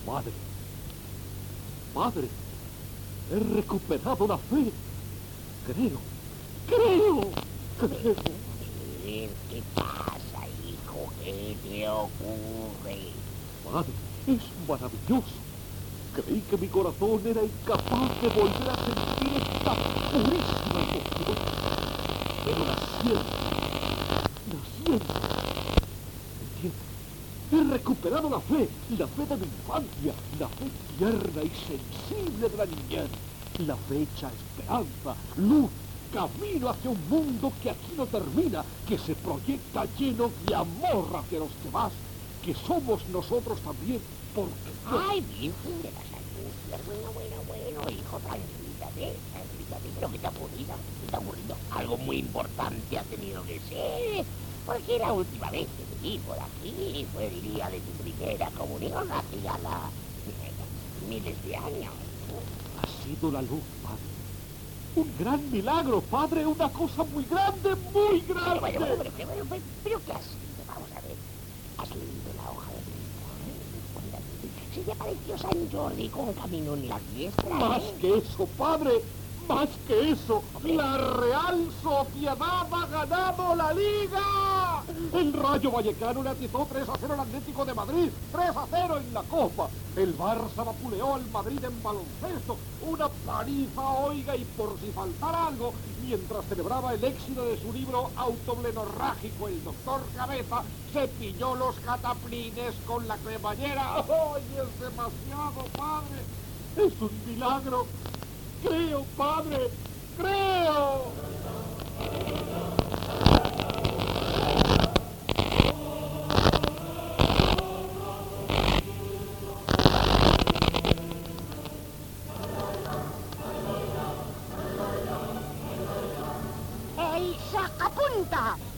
Padre, padre, he recuperado la fe. Creo. ¿Qué pasa, hijo? ¿Qué te ocurre? Padre, es maravilloso. Creí que mi corazón era incapaz de volver a sentir esta purísima emoción. Pero naciendo. ¿Entiendes? He recuperado la fe de mi infancia, la fe tierna y sensible de la niñez, la fe hecha esperanza, luz, camino hacia un mundo que aquí no termina, que se proyecta lleno de amor hacia los demás, que somos nosotros también, porque... ¡Ay, Virgen de las Angustias! Bueno, hijo, tranquilízate, pero ¿qué te ha ocurrido? ¿Qué te ha ocurrido? Algo muy importante ha tenido que ser, porque la última vez que te vi por aquí fue el día de tu primera comunión, hacía miles de años. Ha sido la luz, padre. Un gran milagro, padre, una cosa muy grande, muy grande. Pero ¿qué has leído? Vamos a ver. ¿Has leído la hoja de vida? Se te apareció San Jordi con camino en la diestra. Más que eso, padre, más que eso. La Real Sociedad ha ganado la Liga. El Rayo Vallecano le atizó 3-0 al Atlético de Madrid, 3-0 en la Copa. El Barça vapuleó al Madrid en baloncesto. Una paliza, oiga, y por si faltara algo, mientras celebraba el éxito de su libro autoblenorrágico, el doctor Cabeza se pilló los cataplines con la cremallera. ¡Ay, es demasiado, padre! ¡Es un milagro! ¡Creo, padre! ¡Creo! ¡El sacapunta!